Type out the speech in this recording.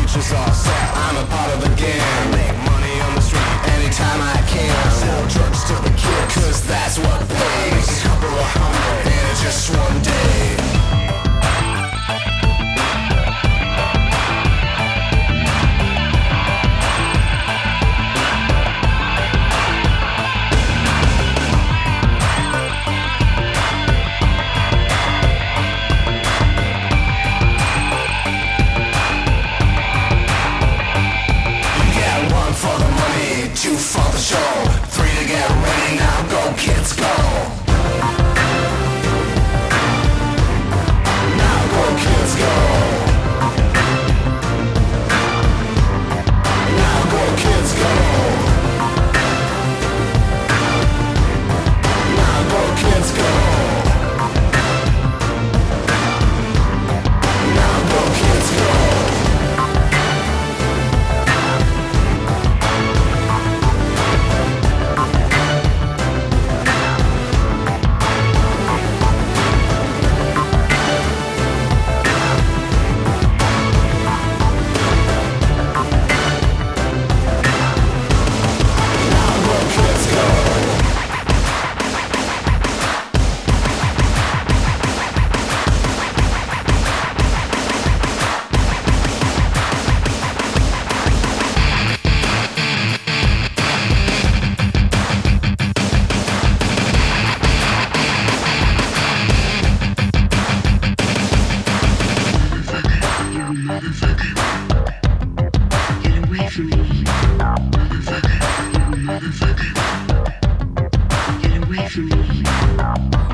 future's all set. I'm a part of the game. Make money on the street anytime I can. Sell drugs to the kids, cause that's what pays. Make a couple of hundred in just one day. Two for the show, three to get ready, now go kids go. Now go kids go. Now go kids go. Now go kids go. Now go kids go. Get away from me, motherfucker, you motherfucker. Get away from me.